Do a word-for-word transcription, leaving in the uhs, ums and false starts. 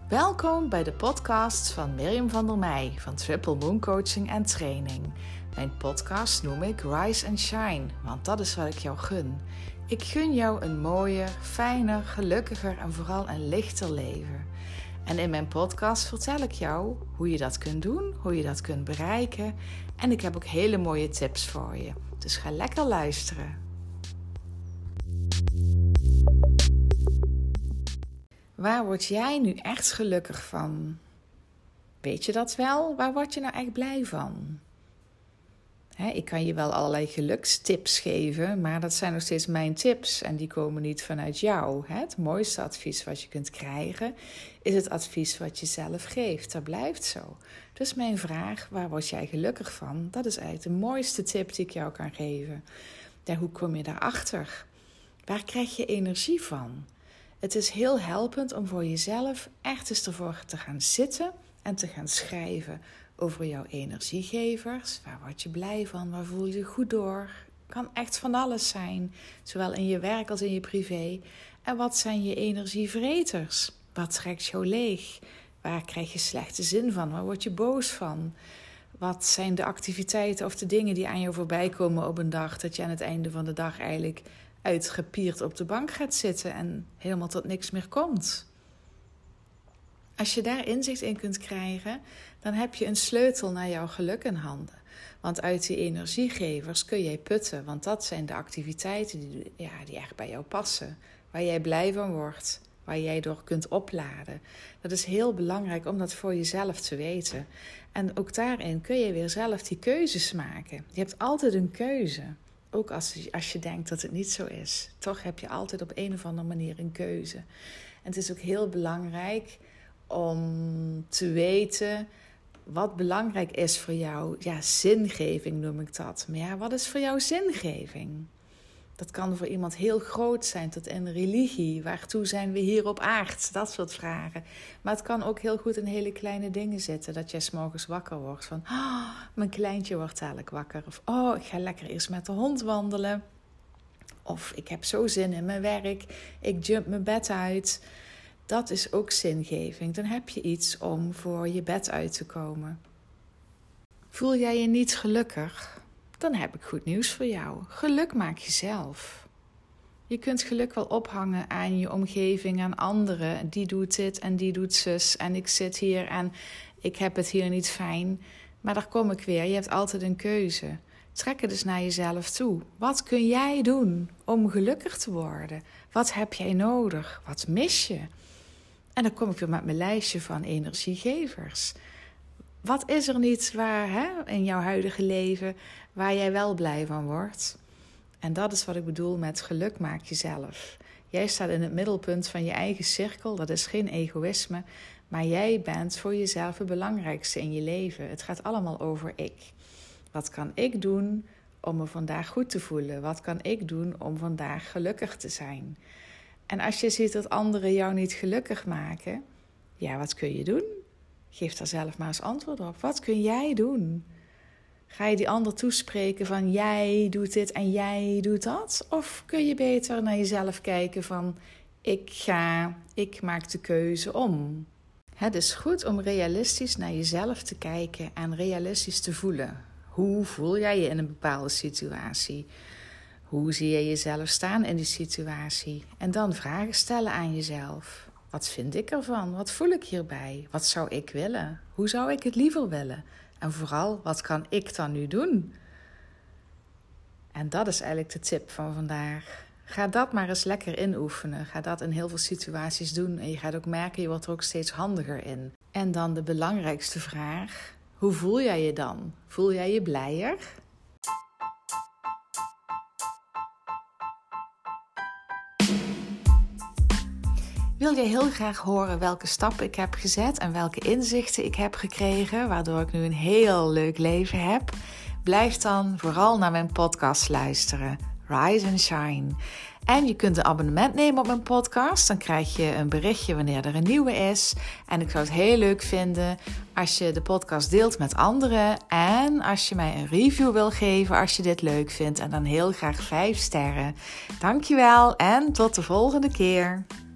Welkom bij de podcast van Mirjam van der Meij van Triple Moon Coaching en Training. Mijn podcast noem ik Rise and Shine, want dat is wat ik jou gun. Ik gun jou een mooier, fijner, gelukkiger en vooral een lichter leven. En in mijn podcast vertel ik jou hoe je dat kunt doen, hoe je dat kunt bereiken. En ik heb ook hele mooie tips voor je. Dus ga lekker luisteren. Waar word jij nu echt gelukkig van? Weet je dat wel? Waar word je nou echt blij van? He, ik kan je wel allerlei gelukstips geven, maar dat zijn nog steeds mijn tips en die komen niet vanuit jou. He, het mooiste advies wat je kunt krijgen is het advies wat je zelf geeft. Dat blijft zo. Dus mijn vraag, waar word jij gelukkig van? Dat is eigenlijk de mooiste tip die ik jou kan geven. Ja, hoe kom je daarachter? Waar krijg je energie van? Het is heel helpend om voor jezelf echt eens ervoor te gaan zitten en te gaan schrijven over jouw energiegevers. Waar word je blij van? Waar voel je je goed door? Kan echt van alles zijn, zowel in je werk als in je privé. En wat zijn je energievreters? Wat trekt jou leeg? Waar krijg je slechte zin van? Waar word je boos van? Wat zijn de activiteiten of de dingen die aan jou voorbij komen op een dag, dat je aan het einde van de dag eigenlijk uitgepierd op de bank gaat zitten en helemaal tot niks meer komt? Als je daar inzicht in kunt krijgen, dan heb je een sleutel naar jouw geluk in handen. Want uit die energiegevers kun jij putten, want dat zijn de activiteiten die, ja, die echt bij jou passen. Waar jij blij van wordt, waar jij door kunt opladen. Dat is heel belangrijk om dat voor jezelf te weten. En ook daarin kun je weer zelf die keuzes maken. Je hebt altijd een keuze. Ook als, als je denkt dat het niet zo is. Toch heb je altijd op een of andere manier een keuze. En het is ook heel belangrijk om te weten wat belangrijk is voor jou. Ja, zingeving noem ik dat. Maar ja, wat is voor jou zingeving? Dat kan voor iemand heel groot zijn, tot in religie. Waartoe zijn we hier op aarde? Dat soort vragen. Maar het kan ook heel goed in hele kleine dingen zitten. Dat jij 's morgens wakker wordt van, oh, mijn kleintje wordt dadelijk wakker. Of, oh, ik ga lekker eerst met de hond wandelen. Of, ik heb zo zin in mijn werk. Ik jump mijn bed uit. Dat is ook zingeving. Dan heb je iets om voor je bed uit te komen. Voel jij je niet gelukkig? Dan heb ik goed nieuws voor jou. Geluk maak je zelf. Je kunt geluk wel ophangen aan je omgeving, aan anderen. Die doet dit en die doet zus. En ik zit hier en ik heb het hier niet fijn. Maar daar kom ik weer. Je hebt altijd een keuze. Trek het dus naar jezelf toe. Wat kun jij doen om gelukkig te worden? Wat heb jij nodig? Wat mis je? En dan kom ik weer met mijn lijstje van energiegevers. Wat is er niet waar, hè, in jouw huidige leven waar jij wel blij van wordt? En dat is wat ik bedoel met geluk maak jezelf. Jij staat in het middelpunt van je eigen cirkel. Dat is geen egoïsme. Maar jij bent voor jezelf het belangrijkste in je leven. Het gaat allemaal over ik. Wat kan ik doen om me vandaag goed te voelen? Wat kan ik doen om vandaag gelukkig te zijn? En als je ziet dat anderen jou niet gelukkig maken, ja, wat kun je doen? Geef daar zelf maar eens antwoord op. Wat kun jij doen? Ga je die ander toespreken van jij doet dit en jij doet dat? Of kun je beter naar jezelf kijken van ik ga, ik maak de keuze om? Het is goed om realistisch naar jezelf te kijken en realistisch te voelen. Hoe voel jij je in een bepaalde situatie? Hoe zie je jezelf staan in die situatie? En dan vragen stellen aan jezelf. Wat vind ik ervan? Wat voel ik hierbij? Wat zou ik willen? Hoe zou ik het liever willen? En vooral, wat kan ik dan nu doen? En dat is eigenlijk de tip van vandaag. Ga dat maar eens lekker inoefenen. Ga dat in heel veel situaties doen. En je gaat ook merken, je wordt er ook steeds handiger in. En dan de belangrijkste vraag. Hoe voel jij je dan? Voel jij je blijer? Wil je heel graag horen welke stappen ik heb gezet en welke inzichten ik heb gekregen, waardoor ik nu een heel leuk leven heb? Blijf dan vooral naar mijn podcast luisteren, Rise and Shine. En je kunt een abonnement nemen op mijn podcast. Dan krijg je een berichtje wanneer er een nieuwe is. En ik zou het heel leuk vinden als je de podcast deelt met anderen. En als je mij een review wil geven als je dit leuk vindt. En dan heel graag vijf sterren. Dankjewel en tot de volgende keer.